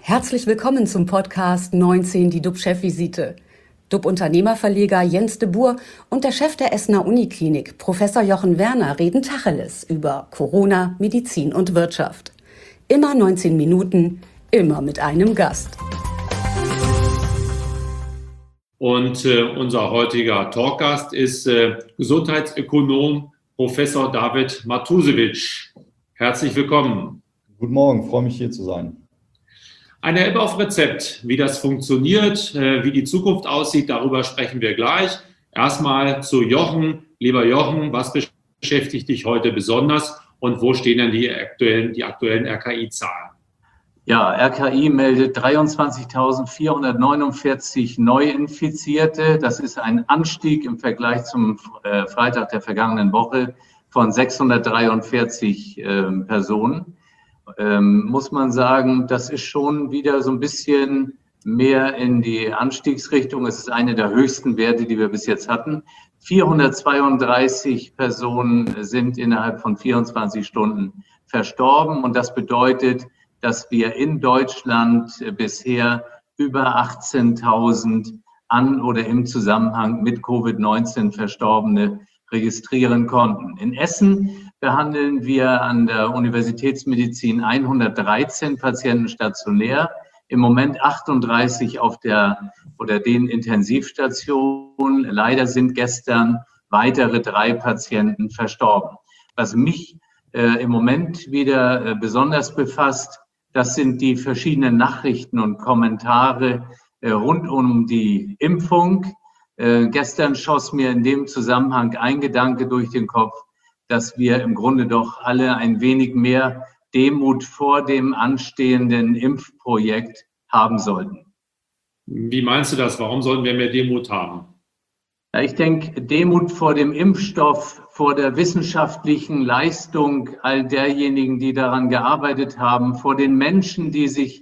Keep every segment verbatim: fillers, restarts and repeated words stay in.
Herzlich willkommen zum Podcast neunzehn, die D U B-Chefvisite. D U B-Unternehmerverleger Jens de Boer und der Chef der Essener Uniklinik, Professor Jochen Werner, reden Tacheles über Corona, Medizin und Wirtschaft. Immer neunzehn Minuten, immer mit einem Gast. Und äh, unser heutiger Talkgast ist äh, Gesundheitsökonom Professor David Matušević. Herzlich willkommen. Guten Morgen, freue mich hier zu sein. Eine App auf Rezept, wie das funktioniert, äh, wie die Zukunft aussieht, darüber sprechen wir gleich. Erstmal zu Jochen. Lieber Jochen, was beschäftigt dich heute besonders und wo stehen denn die aktuellen, die aktuellen R K I-Zahlen? Ja, R K I meldet dreiundzwanzigtausendvierhundertneunundvierzig Neuinfizierte. Das ist ein Anstieg im Vergleich zum äh, Freitag der vergangenen Woche von sechshundertdreiundvierzig äh, Personen. Ähm, muss man sagen, das ist schon wieder so ein bisschen mehr in die Anstiegsrichtung. Es ist eine der höchsten Werte, die wir bis jetzt hatten. vierhundertzweiunddreißig Personen sind innerhalb von vierundzwanzig Stunden verstorben und das bedeutet, dass wir in Deutschland bisher über achtzehntausend an oder im Zusammenhang mit Covid neunzehn Verstorbene registrieren konnten. In Essen behandeln wir an der Universitätsmedizin hundertdreizehn Patienten stationär, im Moment achtunddreißig auf der oder den Intensivstationen. Leider sind gestern weitere drei Patienten verstorben. Was mich äh, im Moment wieder äh, besonders befasst, das sind die verschiedenen Nachrichten und Kommentare äh, rund um die Impfung. Äh, gestern schoss mir in dem Zusammenhang ein Gedanke durch den Kopf, dass wir im Grunde doch alle ein wenig mehr Demut vor dem anstehenden Impfprojekt haben sollten. Wie meinst du das? Warum sollten wir mehr Demut haben? Ja, ich denke, Demut vor dem Impfstoff, vor der wissenschaftlichen Leistung all derjenigen, die daran gearbeitet haben, vor den Menschen, die sich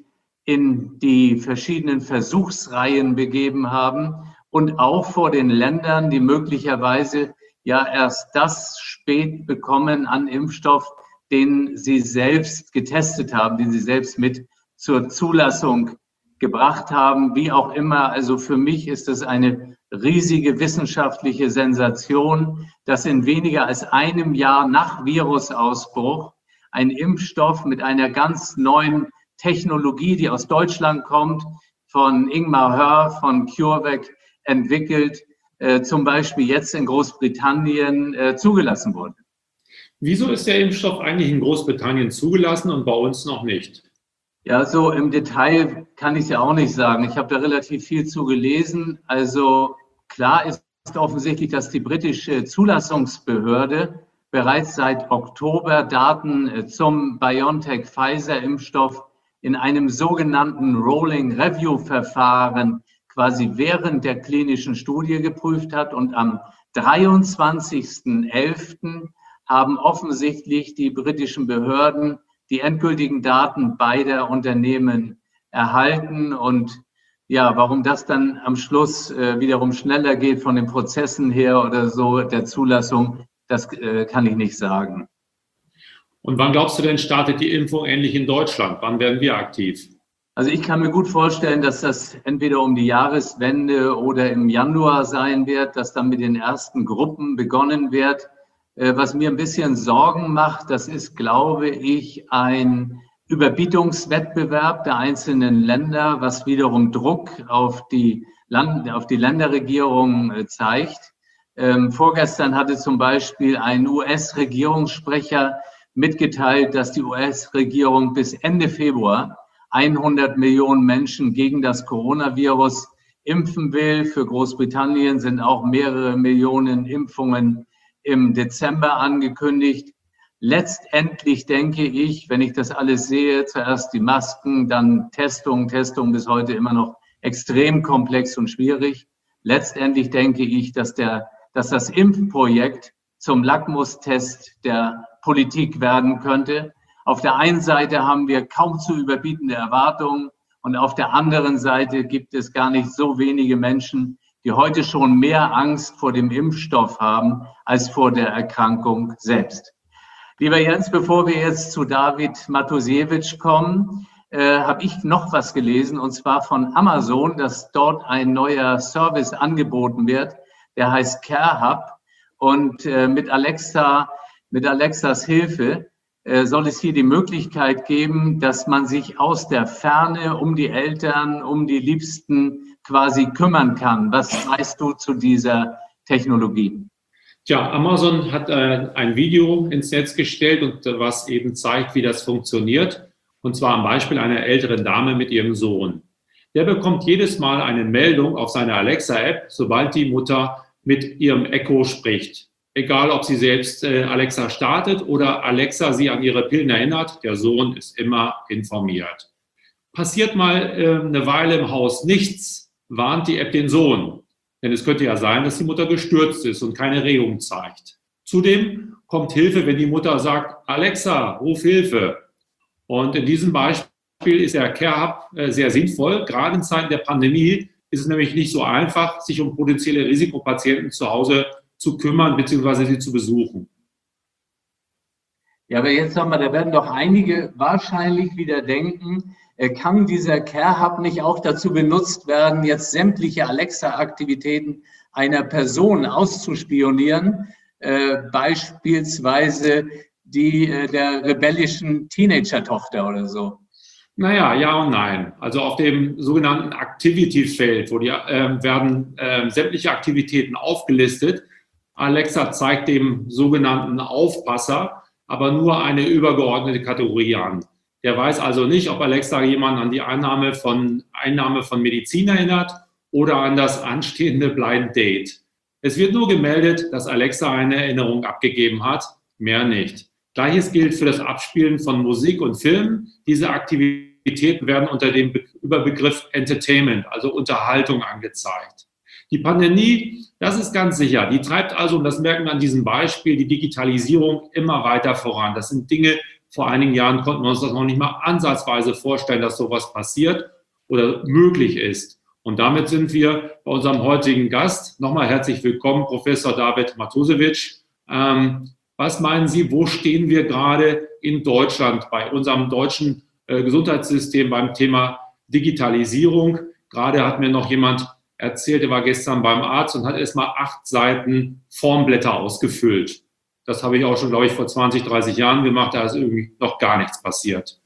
in die verschiedenen Versuchsreihen begeben haben und auch vor den Ländern, die möglicherweise ja erst das spät bekommen an Impfstoff, den sie selbst getestet haben, den sie selbst mit zur Zulassung gebracht haben, wie auch immer. Also für mich ist es eine riesige wissenschaftliche Sensation, dass in weniger als einem Jahr nach Virusausbruch ein Impfstoff mit einer ganz neuen Technologie, die aus Deutschland kommt, von Ingmar Hör, von CureVac entwickelt, äh, zum Beispiel jetzt in Großbritannien äh, zugelassen wurde. Wieso ist der Impfstoff eigentlich in Großbritannien zugelassen und bei uns noch nicht? Ja, so im Detail kann ich es ja auch nicht sagen. Ich habe da relativ viel zu gelesen. Also klar ist offensichtlich, dass die britische Zulassungsbehörde bereits seit Oktober Daten zum BioNTech-Pfizer-Impfstoff in einem sogenannten Rolling Review-Verfahren quasi während der klinischen Studie geprüft hat. Und am dreiundzwanzigsten elften haben offensichtlich die britischen Behörden die endgültigen Daten beider Unternehmen erhalten. Und ja, warum das dann am Schluss äh, wiederum schneller geht von den Prozessen her oder so der Zulassung, das äh, kann ich nicht sagen. Und wann glaubst du denn, startet die Impfung ähnlich in Deutschland? Wann werden wir aktiv? Also ich kann mir gut vorstellen, dass das entweder um die Jahreswende oder im Januar sein wird, dass dann mit den ersten Gruppen begonnen wird. Was mir ein bisschen Sorgen macht, das ist, glaube ich, ein Überbietungswettbewerb der einzelnen Länder, was wiederum Druck auf die, Land auf die Länderregierung zeigt. Ähm, vorgestern hatte zum Beispiel ein U S-Regierungssprecher mitgeteilt, dass die U S-Regierung bis Ende Februar hundert Millionen Menschen gegen das Coronavirus impfen will. Für Großbritannien sind auch mehrere Millionen Impfungen im Dezember angekündigt. Letztendlich denke ich, wenn ich das alles sehe, zuerst die Masken, dann Testung, Testung bis heute immer noch extrem komplex und schwierig. Letztendlich denke ich, dass der, dass das Impfprojekt zum Lackmustest der Politik werden könnte. Auf der einen Seite haben wir kaum zu überbietende Erwartungen und auf der anderen Seite gibt es gar nicht so wenige Menschen, die heute schon mehr Angst vor dem Impfstoff haben als vor der Erkrankung selbst. Lieber Jens, bevor wir jetzt zu David Matušević kommen, äh, habe ich noch was gelesen, und zwar von Amazon, dass dort ein neuer Service angeboten wird, der heißt Care Hub. Und äh, mit Alexa, mit Alexas Hilfe äh, soll es hier die Möglichkeit geben, dass man sich aus der Ferne um die Eltern, um die Liebsten quasi kümmern kann. Was weißt du zu dieser Technologie? Tja, Amazon hat äh, ein Video ins Netz gestellt, und äh, was eben zeigt, wie das funktioniert. Und zwar am Beispiel einer älteren Dame mit ihrem Sohn. Der bekommt jedes Mal eine Meldung auf seiner Alexa-App, sobald die Mutter mit ihrem Echo spricht. Egal, ob sie selbst äh, Alexa startet oder Alexa sie an ihre Pillen erinnert, der Sohn ist immer informiert. Passiert mal äh, eine Weile im Haus nichts, warnt die App den Sohn. Denn es könnte ja sein, dass die Mutter gestürzt ist und keine Regung zeigt. Zudem kommt Hilfe, wenn die Mutter sagt, Alexa, ruf Hilfe. Und in diesem Beispiel ist der Care Hub sehr sinnvoll. Gerade in Zeiten der Pandemie ist es nämlich nicht so einfach, sich um potenzielle Risikopatienten zu Hause zu kümmern bzw. sie zu besuchen. Ja, aber jetzt sagen wir, da werden doch einige wahrscheinlich wieder denken, kann dieser Care Hub nicht auch dazu benutzt werden, jetzt sämtliche Alexa-Aktivitäten einer Person auszuspionieren, äh, beispielsweise die äh, der rebellischen Teenager-Tochter oder so? Naja, ja und nein. Also auf dem sogenannten Activity-Feld, wo die, äh, werden äh, sämtliche Aktivitäten aufgelistet. Alexa zeigt dem sogenannten Aufpasser aber nur eine übergeordnete Kategorie an. Der weiß also nicht, ob Alexa jemanden an die Einnahme von, Einnahme von Medizin erinnert oder an das anstehende Blind Date. Es wird nur gemeldet, dass Alexa eine Erinnerung abgegeben hat, mehr nicht. Gleiches gilt für das Abspielen von Musik und Filmen. Diese Aktivitäten werden unter dem Be- Überbegriff Entertainment, also Unterhaltung, angezeigt. Die Pandemie, das ist ganz sicher, die treibt also, und das merken wir an diesem Beispiel, die Digitalisierung immer weiter voran. Das sind Dinge, vor einigen Jahren konnten wir uns das noch nicht mal ansatzweise vorstellen, dass sowas passiert oder möglich ist. Und damit sind wir bei unserem heutigen Gast. Nochmal herzlich willkommen, Professor David Matušević. Ähm, was meinen Sie, wo stehen wir gerade in Deutschland bei unserem deutschen äh, Gesundheitssystem beim Thema Digitalisierung? Gerade hat mir noch jemand erzählt, er war gestern beim Arzt und hat erst mal acht Seiten Formblätter ausgefüllt. Das habe ich auch schon, glaube ich, vor zwanzig, dreißig Jahren gemacht. Da ist irgendwie noch gar nichts passiert.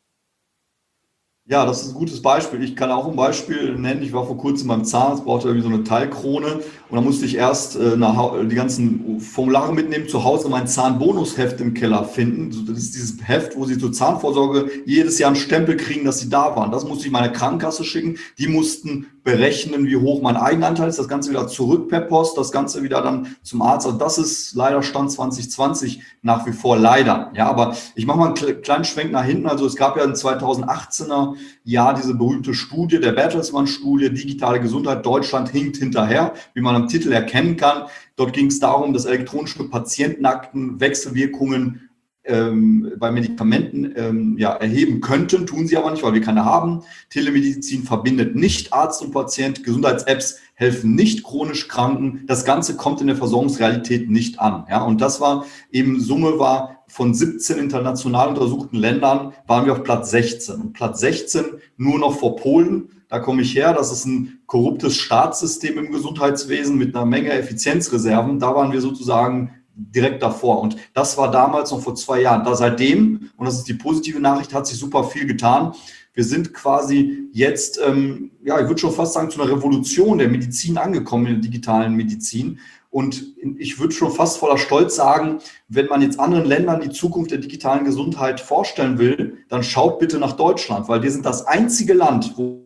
Ja, das ist ein gutes Beispiel. Ich kann auch ein Beispiel nennen. Ich war vor kurzem beim Zahnarzt, brauchte irgendwie so eine Teilkrone und da musste ich erst äh, nach, die ganzen Formulare mitnehmen, zu Hause mein Zahnbonusheft im Keller finden. Das ist dieses Heft, wo sie zur Zahnvorsorge jedes Jahr einen Stempel kriegen, dass sie da waren. Das musste ich meiner Krankenkasse schicken. Die mussten berechnen, wie hoch mein Eigenanteil ist. Das Ganze wieder zurück per Post, das Ganze wieder dann zum Arzt. Also das ist leider Stand zwanzig zwanzig nach wie vor leider. Ja, aber ich mache mal einen kleinen Schwenk nach hinten. Also es gab ja in zweitausendachtzehner Jahr diese berühmte Studie, der Bertelsmann-Studie, digitale Gesundheit, Deutschland hinkt hinterher, wie man am Titel erkennen kann. Dort ging es darum, dass elektronische Patientenakten Wechselwirkungen ähm, bei Medikamenten ähm, ja, erheben könnten, tun sie aber nicht, weil wir keine haben. Telemedizin verbindet nicht Arzt und Patient, Gesundheits-Apps helfen nicht chronisch Kranken. Das Ganze kommt in der Versorgungsrealität nicht an. Ja? Und das war eben, Summe war, von siebzehn international untersuchten Ländern waren wir auf Platz sechzehn. Und Platz sechzehn nur noch vor Polen. Da komme ich her. Das ist ein korruptes Staatssystem im Gesundheitswesen mit einer Menge Effizienzreserven. Da waren wir sozusagen direkt davor. Und das war damals noch vor zwei Jahren. Da seitdem, und das ist die positive Nachricht, hat sich super viel getan. Wir sind quasi jetzt, ähm, ja, ich würde schon fast sagen, zu einer Revolution der Medizin angekommen, in der digitalen Medizin. Und ich würde schon fast voller Stolz sagen, wenn man jetzt anderen Ländern die Zukunft der digitalen Gesundheit vorstellen will, dann schaut bitte nach Deutschland, weil wir sind das einzige Land, wo...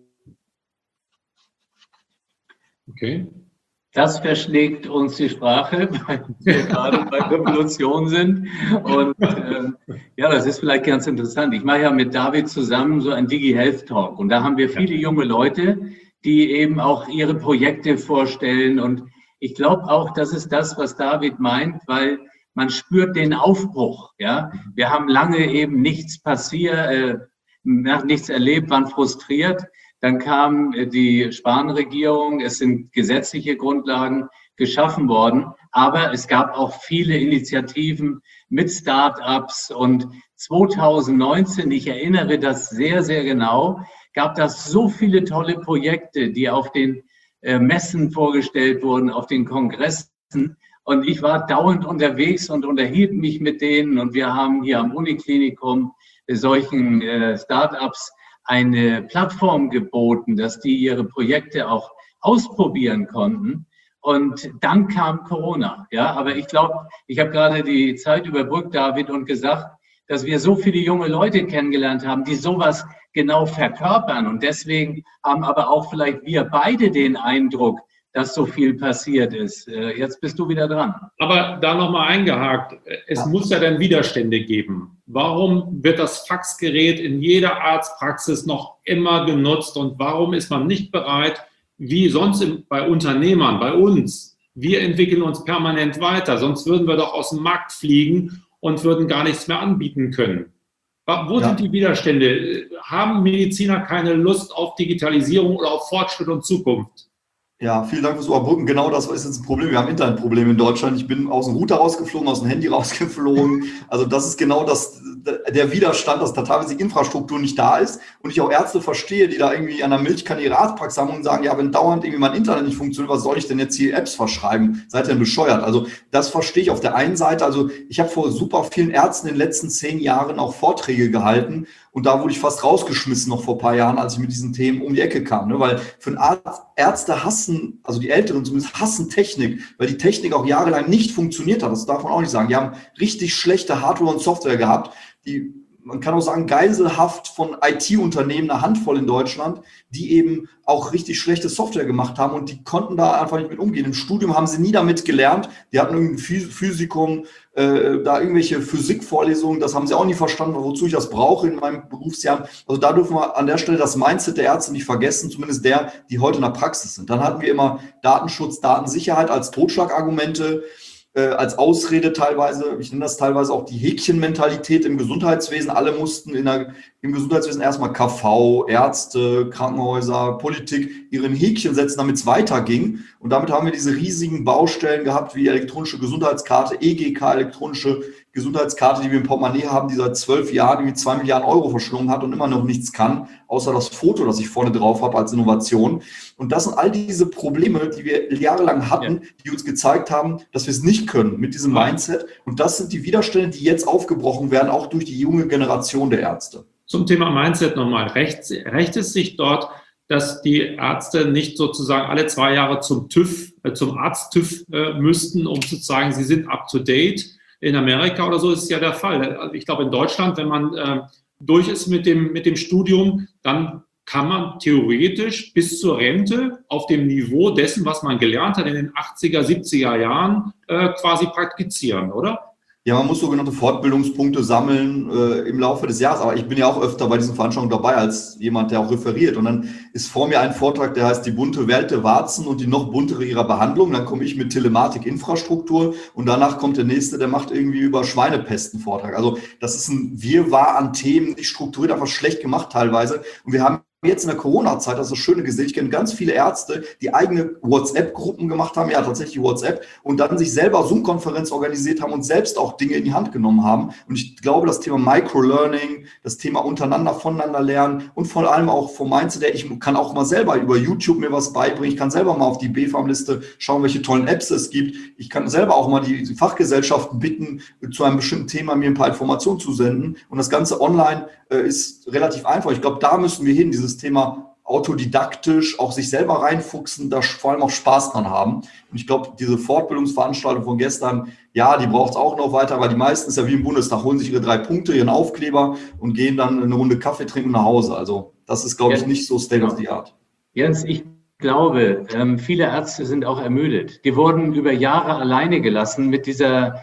Okay. Das verschlägt uns die Sprache, weil wir gerade bei Revolution sind. Und ähm, ja, das ist vielleicht ganz interessant. Ich mache ja mit David zusammen so ein Digi-Health-Talk. Und da haben wir viele junge Leute, die eben auch ihre Projekte vorstellen. Und ich glaube auch, das ist das, was David meint, weil man spürt den Aufbruch. Ja, wir haben lange eben nichts passiert, äh, nichts erlebt, waren frustriert. Dann kam die Spahn-Regierung, es sind gesetzliche Grundlagen. geschaffen worden. Aber es gab auch viele Initiativen mit Start-ups und zweitausendneunzehn, ich erinnere das sehr, sehr genau, gab das so viele tolle Projekte, die auf den äh, Messen vorgestellt wurden, auf den Kongressen. Und ich war dauernd unterwegs und unterhielt mich mit denen. Und wir haben hier am Uniklinikum solchen äh, Start-ups eine Plattform geboten, dass die ihre Projekte auch ausprobieren konnten. Und dann kam Corona. Ja, aber ich glaube, ich habe gerade die Zeit überbrückt, David, und gesagt, dass wir so viele junge Leute kennengelernt haben, die sowas genau verkörpern. Und deswegen haben aber auch vielleicht wir beide den Eindruck, dass so viel passiert ist. Jetzt bist du wieder dran. Aber da nochmal eingehakt, es ja. muss ja dann Widerstände geben. Warum wird das Faxgerät in jeder Arztpraxis noch immer genutzt und warum ist man nicht bereit, wie sonst bei Unternehmern, bei uns, wir entwickeln uns permanent weiter, sonst würden wir doch aus dem Markt fliegen und würden gar nichts mehr anbieten können. Wo ja. sind die Widerstände? Haben Mediziner keine Lust auf Digitalisierung oder auf Fortschritt und Zukunft? Ja, vielen Dank fürs Überbrücken. Genau das ist jetzt ein Problem. Wir haben Internetprobleme in Deutschland. Ich bin aus dem Router rausgeflogen, aus dem Handy rausgeflogen. Also das ist genau das, der Widerstand, dass da teilweise die Infrastruktur nicht da ist. Und ich auch Ärzte verstehe, die da irgendwie an der Milchkanne ihre Arztpraxis haben und sagen, ja, wenn dauernd irgendwie mein Internet nicht funktioniert, was soll ich denn jetzt hier Apps verschreiben? Seid ihr denn bescheuert? Also das verstehe ich auf der einen Seite. Also ich habe vor super vielen Ärzten in den letzten zehn Jahren auch Vorträge gehalten. Und da wurde ich fast rausgeschmissen noch vor ein paar Jahren, als ich mit diesen Themen um die Ecke kam. Ne? Weil für einen Arzt, Ärzte hassen, also die Älteren zumindest, hassen Technik, weil die Technik auch jahrelang nicht funktioniert hat. Das darf man auch nicht sagen. Die haben richtig schlechte Hardware und Software gehabt, die, man kann auch sagen, geiselhaft von I T-Unternehmen, eine Handvoll in Deutschland, die eben auch richtig schlechte Software gemacht haben und die konnten da einfach nicht mit umgehen. Im Studium haben sie nie damit gelernt. Die hatten irgendein Physikum, äh, da irgendwelche Physikvorlesungen, das haben sie auch nie verstanden, wozu ich das brauche in meinem Berufsjahr. Also da dürfen wir an der Stelle das Mindset der Ärzte nicht vergessen, zumindest der, die heute in der Praxis sind. Dann hatten wir immer Datenschutz, Datensicherheit als Totschlagargumente, äh, als Ausrede teilweise. Ich nenne das teilweise auch die Häkchenmentalität im Gesundheitswesen. Alle mussten in der, im Gesundheitswesen erstmal K V, Ärzte, Krankenhäuser, Politik ihren Häkchen setzen, damit es weiterging. Und damit haben wir diese riesigen Baustellen gehabt wie elektronische Gesundheitskarte, E G K, elektronische Gesundheitskarte, die wir im Portemonnaie haben, die seit zwölf Jahren irgendwie zwei Milliarden Euro verschlungen hat und immer noch nichts kann, außer das Foto, das ich vorne drauf habe als Innovation. Und das sind all diese Probleme, die wir jahrelang hatten, ja. die uns gezeigt haben, dass wir es nicht können mit diesem Mindset. Und das sind die Widerstände, die jetzt aufgebrochen werden, auch durch die junge Generation der Ärzte. Zum Thema Mindset nochmal. Recht, recht es sich dort, dass die Ärzte nicht sozusagen alle zwei Jahre zum TÜV, äh, zum Arzt-TÜV äh, müssten, um zu sagen, sie sind up to date. In Amerika oder so ist es ja der Fall. Also ich glaube, in Deutschland, wenn man äh, durch ist mit dem, mit dem Studium, dann kann man theoretisch bis zur Rente auf dem Niveau dessen, was man gelernt hat in den achtziger, siebziger Jahren, äh, quasi praktizieren, oder? Ja, man muss sogenannte Fortbildungspunkte sammeln äh, im Laufe des Jahres. Aber ich bin ja auch öfter bei diesen Veranstaltungen dabei als jemand, der auch referiert. Und dann ist vor mir ein Vortrag, der heißt die bunte Welt der Warzen und die noch buntere ihrer Behandlung. Dann komme ich mit Telematik-Infrastruktur und danach kommt der nächste, der macht irgendwie über Schweinepesten Vortrag. Also das ist ein Wirrwarr an Themen, nicht strukturiert, einfach schlecht gemacht teilweise. Und wir haben jetzt in der Corona-Zeit, das ist das Schöne gesehen, ich kenne ganz viele Ärzte, die eigene WhatsApp-Gruppen gemacht haben, ja tatsächlich WhatsApp, und dann sich selber Zoom-Konferenz organisiert haben und selbst auch Dinge in die Hand genommen haben. Und ich glaube, das Thema Microlearning, das Thema untereinander, voneinander lernen und vor allem auch vom Mindset, ich kann auch mal selber über YouTube mir was beibringen, ich kann selber mal auf die B FAM-Liste schauen, welche tollen Apps es gibt. Ich kann selber auch mal die Fachgesellschaften bitten, zu einem bestimmten Thema mir ein paar Informationen zu senden. Und das Ganze online äh, ist relativ einfach. Ich glaube, da müssen wir hin, dieses Thema autodidaktisch, auch sich selber reinfuchsen, da vor allem auch Spaß dran haben. Und ich glaube, diese Fortbildungsveranstaltung von gestern, ja, die braucht es auch noch weiter, weil die meisten ist ja wie im Bundestag, holen sich ihre drei Punkte, ihren Aufkleber und gehen dann eine Runde Kaffee trinken nach Hause. Also das ist, glaube ich, nicht so State of the Art. Jens, ich glaube, viele Ärzte sind auch ermüdet. Die wurden über Jahre alleine gelassen mit dieser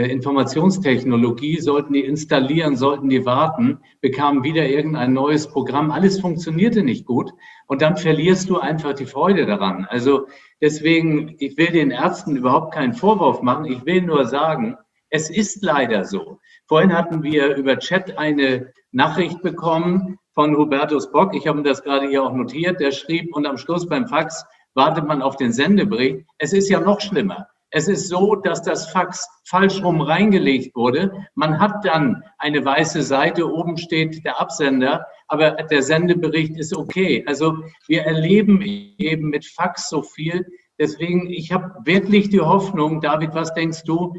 Informationstechnologie, sollten die installieren, sollten die warten, bekamen wieder irgendein neues Programm. Alles funktionierte nicht gut und dann verlierst du einfach die Freude daran. Also deswegen, ich will den Ärzten überhaupt keinen Vorwurf machen. Ich will nur sagen, es ist leider so. Vorhin hatten wir über Chat eine Nachricht bekommen von Hubertus Bock. Ich habe mir das gerade hier auch notiert. Der schrieb, und am Schluss beim Fax wartet man auf den Sendebericht. Es ist ja noch schlimmer. Es ist so, dass das Fax falsch rum reingelegt wurde. Man hat dann eine weiße Seite, oben steht der Absender, aber der Sendebericht ist okay. Also wir erleben eben mit Fax so viel. Deswegen, ich habe wirklich die Hoffnung, David, was denkst du,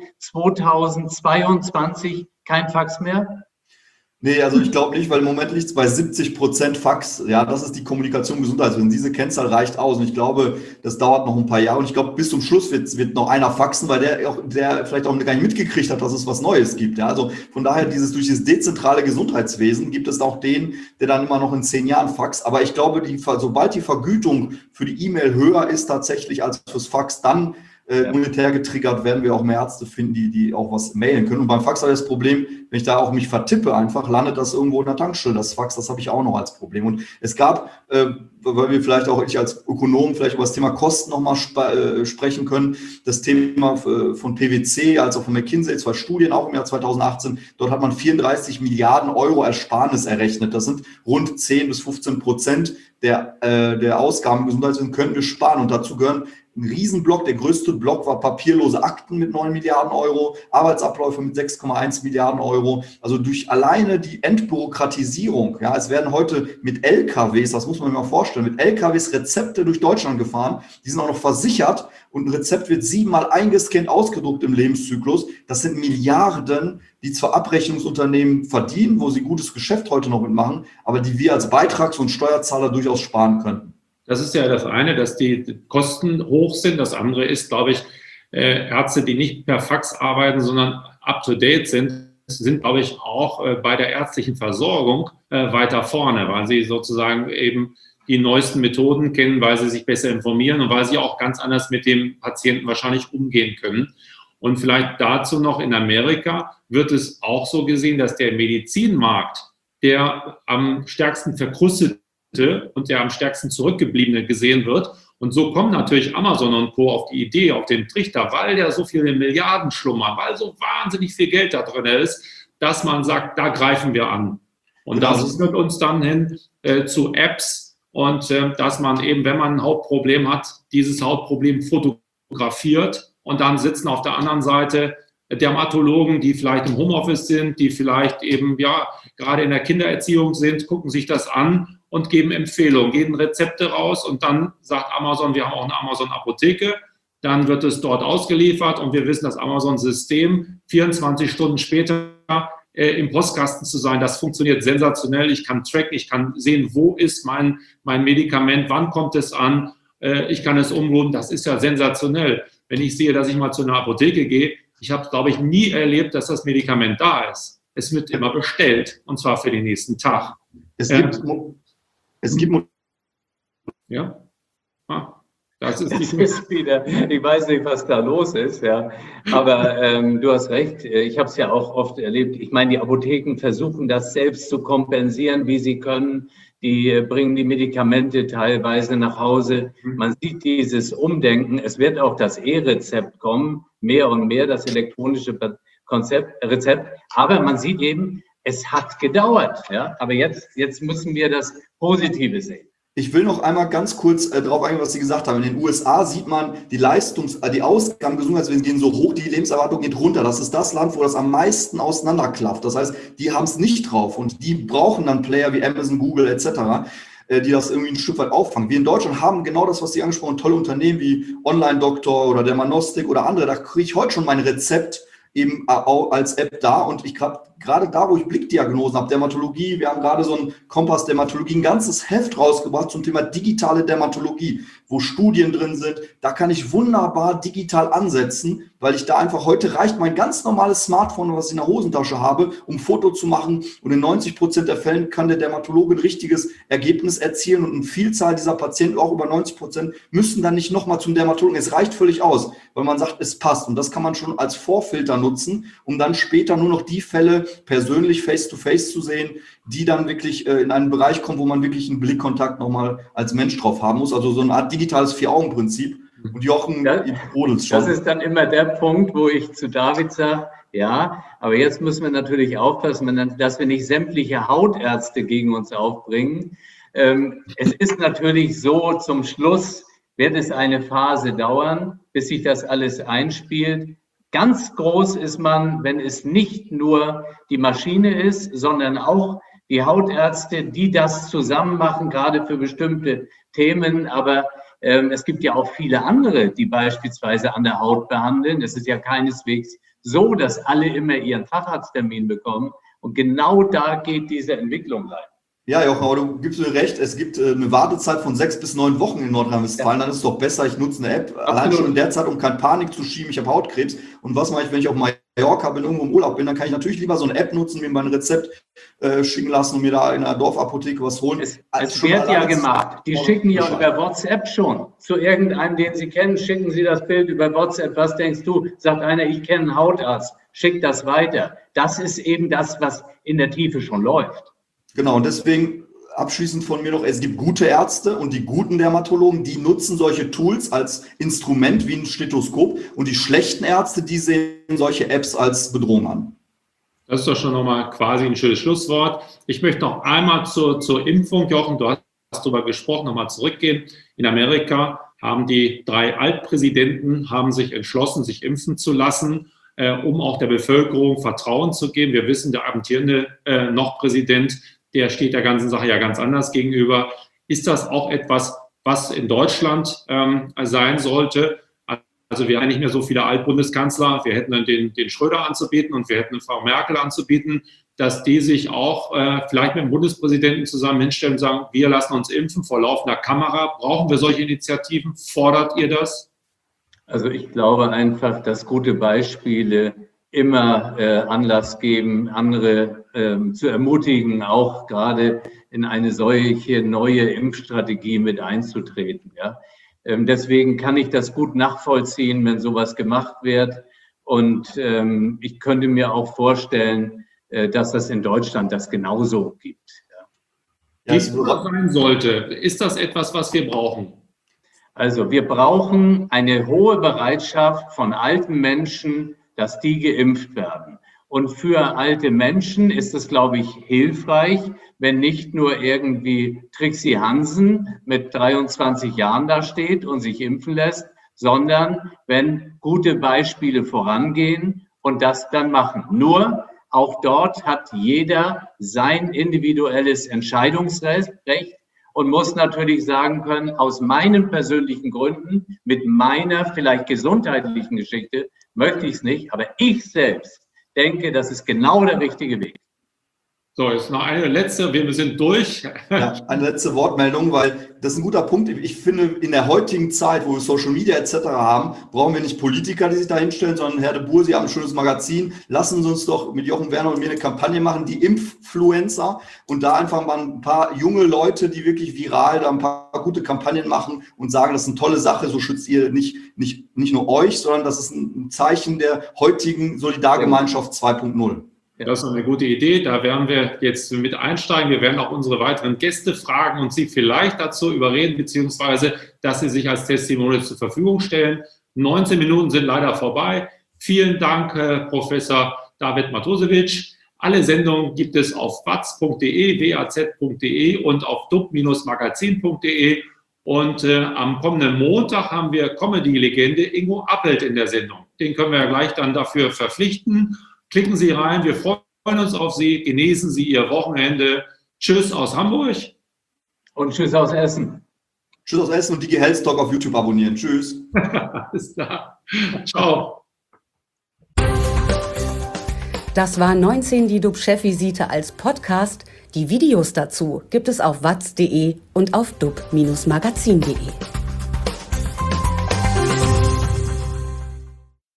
zweitausendzweiundzwanzig kein Fax mehr? Nee, also ich glaube nicht, weil im Moment liegt es bei siebzig Prozent Fax. Ja, das ist die Kommunikation im Gesundheitswesen. Diese Kennzahl reicht aus. Und ich glaube, das dauert noch ein paar Jahre. Und ich glaube, bis zum Schluss wird, wird noch einer faxen, weil der, auch, der vielleicht auch gar nicht mitgekriegt hat, dass es was Neues gibt. Ja, also von daher, dieses, durch dieses dezentrale Gesundheitswesen gibt es auch den, der dann immer noch in zehn Jahren faxt. Aber ich glaube, die, sobald die Vergütung für die E-Mail höher ist tatsächlich als fürs Fax, dann Äh, monetär getriggert, werden wir auch mehr Ärzte finden, die, die auch was mailen können. Und beim Fax habe ich das Problem, wenn ich da auch mich vertippe, einfach landet das irgendwo in der Tankstelle. Das Fax, das habe ich auch noch als Problem. Und es gab, äh, weil wir vielleicht auch ich als Ökonom vielleicht über das Thema Kosten nochmal sp äh, sprechen können, das Thema äh, von P W C, als auch von McKinsey, zwei Studien auch im Jahr zweitausendachtzehn, dort hat man vierunddreißig Milliarden Euro Ersparnis errechnet. Das sind rund zehn bis fünfzehn Prozent der, äh, der Ausgaben im Gesundheitswesen können wir sparen. Und dazu gehören ein Riesenblock, der größte Block war papierlose Akten mit neun Milliarden Euro, Arbeitsabläufe mit sechs Komma eins Milliarden Euro. Also durch alleine die Entbürokratisierung, ja, es werden heute mit L K Ws, das muss man sich mal vorstellen, mit L K Ws Rezepte durch Deutschland gefahren, die sind auch noch versichert und ein Rezept wird siebenmal eingescannt, ausgedruckt im Lebenszyklus. Das sind Milliarden, die zwar Abrechnungsunternehmen verdienen, wo sie gutes Geschäft heute noch mitmachen, aber die wir als Beitrags- und Steuerzahler durchaus sparen könnten. Das ist ja das eine, dass die Kosten hoch sind. Das andere ist, glaube ich, Ärzte, die nicht per Fax arbeiten, sondern up-to-date sind, sind, glaube ich, auch bei der ärztlichen Versorgung weiter vorne, weil sie sozusagen eben die neuesten Methoden kennen, weil sie sich besser informieren und weil sie auch ganz anders mit dem Patienten wahrscheinlich umgehen können. Und vielleicht dazu noch, in Amerika wird es auch so gesehen, dass der Medizinmarkt, der am stärksten verkrustet und der am stärksten zurückgebliebene gesehen wird. Und so kommen natürlich Amazon und Co. auf die Idee, auf den Trichter, weil da so viele Milliarden schlummern, weil so wahnsinnig viel Geld da drin ist, dass man sagt, da greifen wir an. Und Genau. das führt uns dann hin äh, zu Apps und äh, dass man eben, wenn man ein Hautproblem hat, dieses Hautproblem fotografiert und dann sitzen auf der anderen Seite Dermatologen, die vielleicht im Homeoffice sind, die vielleicht eben ja gerade in der Kindererziehung sind, gucken sich das an und geben Empfehlungen, geben Rezepte raus und dann sagt Amazon, wir haben auch eine Amazon-Apotheke, dann wird es dort ausgeliefert und wir wissen, das Amazon-System vierundzwanzig Stunden später äh, im Postkasten zu sein, das funktioniert sensationell. Ich kann tracken, ich kann sehen, wo ist mein, mein Medikament, wann kommt es an, äh, ich kann es umrunden, das ist ja sensationell. Wenn ich sehe, dass ich mal zu einer Apotheke gehe, ich habe, glaube ich, nie erlebt, dass das Medikament da ist. Es wird immer bestellt, und zwar für den nächsten Tag. Es gibt, ähm, es gibt ja, ah, das ist, das ist wieder, ich weiß nicht, was da los ist, ja. Aber ähm, du hast recht, ich habe es ja auch oft erlebt. Ich meine, die Apotheken versuchen das selbst zu kompensieren, wie sie können. Die bringen die Medikamente teilweise nach Hause. Man sieht dieses Umdenken. Es wird auch das E-Rezept kommen, mehr und mehr, das elektronische Konzept, Rezept. Aber man sieht eben, es hat gedauert. Ja? Aber jetzt, jetzt müssen wir das Positive sehen. Ich will noch einmal ganz kurz äh, darauf eingehen, was Sie gesagt haben. In den U S A sieht man, die Leistungs-, äh, die Ausgaben im Gesundheitswesen gehen so hoch, die Lebenserwartung geht runter. Das ist das Land, wo das am meisten auseinanderklafft. Das heißt, die haben es nicht drauf und die brauchen dann Player wie Amazon, Google et cetera, äh, die das irgendwie ein Stück weit auffangen. Wir in Deutschland haben genau das, was Sie angesprochen haben, tolle Unternehmen wie Online-Doktor oder Dermanostik oder andere. Da kriege ich heute schon mein Rezept eben auch als App da und ich gerade gerade da, wo ich Blickdiagnosen habe, Dermatologie, wir haben gerade so ein Kompass Dermatologie, ein ganzes Heft rausgebracht zum Thema digitale Dermatologie, wo Studien drin sind, da kann ich wunderbar digital ansetzen, weil ich da einfach, heute reicht mein ganz normales Smartphone, was ich in der Hosentasche habe, um ein Foto zu machen und in neunzig Prozent der Fällen kann der Dermatologe ein richtiges Ergebnis erzielen und eine Vielzahl dieser Patienten, auch über neunzig Prozent, müssen dann nicht nochmal zum Dermatologen, es reicht völlig aus, weil man sagt, es passt und das kann man schon als Vorfilter nutzen, um dann später nur noch die Fälle persönlich face-to-face zu sehen, die dann wirklich äh, in einen Bereich kommen, wo man wirklich einen Blickkontakt nochmal als Mensch drauf haben muss. Also so eine Art digitales Vier-Augen-Prinzip. Und Jochen brodelt es schon. Das ist dann immer der Punkt, wo ich zu David sage, ja, aber jetzt müssen wir natürlich aufpassen, dass wir nicht sämtliche Hautärzte gegen uns aufbringen. Ähm, es ist natürlich so, zum Schluss wird es eine Phase dauern, bis sich das alles einspielt. Ganz groß ist man, wenn es nicht nur die Maschine ist, sondern auch die Hautärzte, die das zusammen machen, gerade für bestimmte Themen. Aber ähm, es gibt ja auch viele andere, die beispielsweise an der Haut behandeln. Es ist ja keineswegs so, dass alle immer ihren Facharzttermin bekommen. Und genau da geht diese Entwicklung rein. Ja, Jochen, aber du gibst mir recht, es gibt äh, eine Wartezeit von sechs bis neun Wochen in Nordrhein-Westfalen. Ja. Dann ist es doch besser, ich nutze eine App, Absolut. Allein schon in der Zeit, um keine Panik zu schieben, ich habe Hautkrebs. Und was mache ich, wenn ich auf Mallorca bin, irgendwo im Urlaub bin, dann kann ich natürlich lieber so eine App nutzen, mir mein Rezept äh, schicken lassen und mir da in einer Dorfapotheke was holen. Es, es wird ja gemacht. Die schicken ja über WhatsApp schon. Zu irgendeinem, den Sie kennen, schicken Sie das Bild über WhatsApp. Was denkst du? Sagt einer, ich kenne einen Hautarzt. Schickt das weiter. Das ist eben das, was in der Tiefe schon läuft. Genau, und deswegen abschließend von mir noch, es gibt gute Ärzte und die guten Dermatologen, die nutzen solche Tools als Instrument wie ein Stethoskop und die schlechten Ärzte, die sehen solche Apps als Bedrohung an. Das ist doch schon nochmal quasi ein schönes Schlusswort. Ich möchte noch einmal zur, zur Impfung, Jochen, du hast darüber gesprochen, nochmal zurückgehen. In Amerika haben die drei Altpräsidenten haben sich entschlossen, sich impfen zu lassen, äh, um auch der Bevölkerung Vertrauen zu geben. Wir wissen, der amtierende äh, noch Präsident, der steht der ganzen Sache ja ganz anders gegenüber. Ist das auch etwas, was in Deutschland ähm, sein sollte? Also wir haben nicht mehr so viele Altbundeskanzler. Wir hätten dann den, den Schröder anzubieten und wir hätten Frau Merkel anzubieten, dass die sich auch äh, vielleicht mit dem Bundespräsidenten zusammen hinstellen und sagen, wir lassen uns impfen vor laufender Kamera. Brauchen wir solche Initiativen? Fordert ihr das? Also ich glaube einfach, dass gute Beispiele immer äh, Anlass geben, andere ähm, zu ermutigen, auch gerade in eine solche neue Impfstrategie mit einzutreten. Ja? Ähm, deswegen kann ich das gut nachvollziehen, wenn sowas gemacht wird. Und ähm, ich könnte mir auch vorstellen, äh, dass das in Deutschland das genauso gibt. Ja. Wie es sein sollte, ist das etwas, was wir brauchen? Also wir brauchen eine hohe Bereitschaft von alten Menschen, dass die geimpft werden. Und für alte Menschen ist es, glaube ich, hilfreich, wenn nicht nur irgendwie Trixie Hansen mit dreiundzwanzig Jahren da steht und sich impfen lässt, sondern wenn gute Beispiele vorangehen und das dann machen. Nur auch dort hat jeder sein individuelles Entscheidungsrecht und muss natürlich sagen können, aus meinen persönlichen Gründen, mit meiner vielleicht gesundheitlichen Geschichte, möchte ich es nicht, aber ich selbst denke, das ist genau der richtige Weg. So, jetzt noch eine letzte, wir sind durch. Ja, eine letzte Wortmeldung, weil das ist ein guter Punkt. Ich finde, in der heutigen Zeit, wo wir Social Media et cetera haben, brauchen wir nicht Politiker, die sich da hinstellen, sondern Herr de Boer, Sie haben ein schönes Magazin. Lassen Sie uns doch mit Jochen Werner und mir eine Kampagne machen, die Impffluencer, und da einfach mal ein paar junge Leute, die wirklich viral da ein paar gute Kampagnen machen und sagen, das ist eine tolle Sache, so schützt ihr nicht, nicht, nicht nur euch, sondern das ist ein Zeichen der heutigen Solidargemeinschaft zwei Punkt null. Das ist eine gute Idee. Da werden wir jetzt mit einsteigen. Wir werden auch unsere weiteren Gäste fragen und sie vielleicht dazu überreden, beziehungsweise, dass sie sich als Testimonial zur Verfügung stellen. neunzehn Minuten sind leider vorbei. Vielen Dank, äh, Professor David Matosevic. Alle Sendungen gibt es auf watz punkt de, w a z punkt de und auf dub Magazin punkt de. Und äh, am kommenden Montag haben wir Comedy-Legende Ingo Appelt in der Sendung. Den können wir ja gleich dann dafür verpflichten. Klicken Sie rein, wir freuen uns auf Sie, genießen Sie Ihr Wochenende. Tschüss aus Hamburg. Und tschüss aus Essen. Tschüss aus Essen und Digi Health Talk auf YouTube abonnieren. Tschüss. Alles klar. Ciao. Das war neunzehn die D U B-Chefvisite als Podcast. Die Videos dazu gibt es auf watz punkt de und auf dub Magazin punkt de.